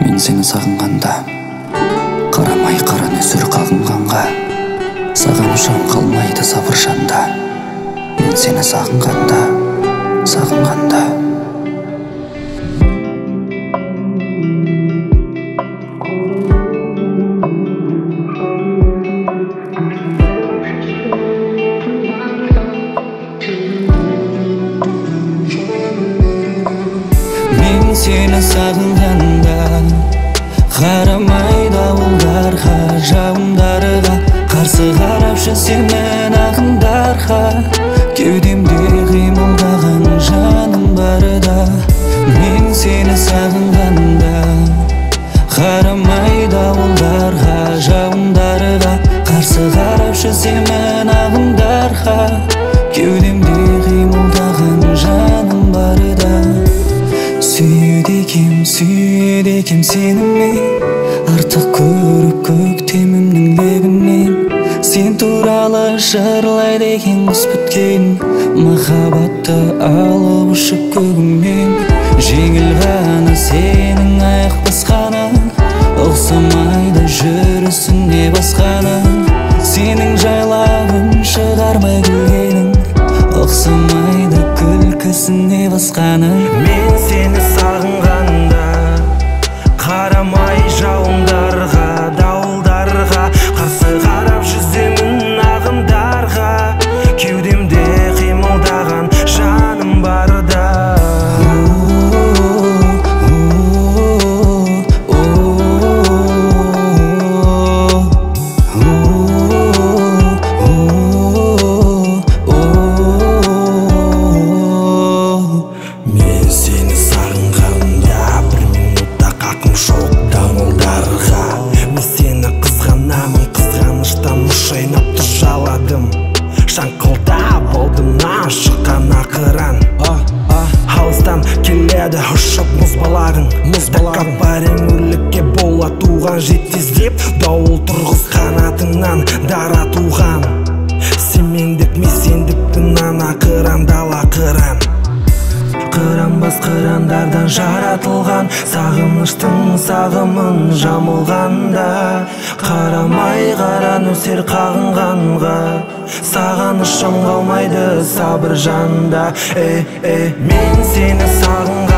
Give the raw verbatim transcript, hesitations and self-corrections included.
Мен сені сағынғанда, қарамай қара нөсер қағынғанға, сағынышым қалмайды сабыр жанда. Мен сені сағынғанда, сағынғанда. Мен сені сағынғанда, қарамай дауылдарға, жауындарға, қарсы қарап жүрсемін ағындарға. Кеудемде қимылдаған жаным барда. Мен сені сағынғанда, қарамай дауылдарға, жауындарға, қарсы қарап жүрсемін ағындарға. Кеудемде қимылдаған жаным барда. Сүйеді екем, сүйеді екем сені мен, артық көріп көктемімнің лебінен. Сен туралы жырлайды екен құс біткен, махаббатты алып ұшып көгіммен. Жеңіл ғана сенің аяқ басқаны, ұқсамайды жүрісіне басқаны. Сенің жайлауын шығармай күлгенің, ұқсамайды күлкісіне басқаны. Мен сені сағынғанда, қарамай жауындарға, дауылдарға, қарсы қарап жүземін ағындарға. Кеудемде қимылдаған жаным барда. Мен сені сағынғанда, бір минутта қақым жоқ дауылдарға. Мен сені қызғанамын, қызғаныштан мұш айнап жаладым. Шаңқылдап алдымнан шыққан ақыран. Алыстан келеді ұшып мұз балағың. Тәкаппарың өрлікке бола туған, жет тездеп дауыл тұрғыз қанатыңнан дара туған. Сен мендік, мен сендікпін, ана қыран дала қыран. Қыранбас қырандардан жаратылған, сағыныштың сағымын жамылғанда. Қарамай қара нөсер қағынғанға, сағынышым қалмайды сабыр жанда. Э, э, мен сені сағынған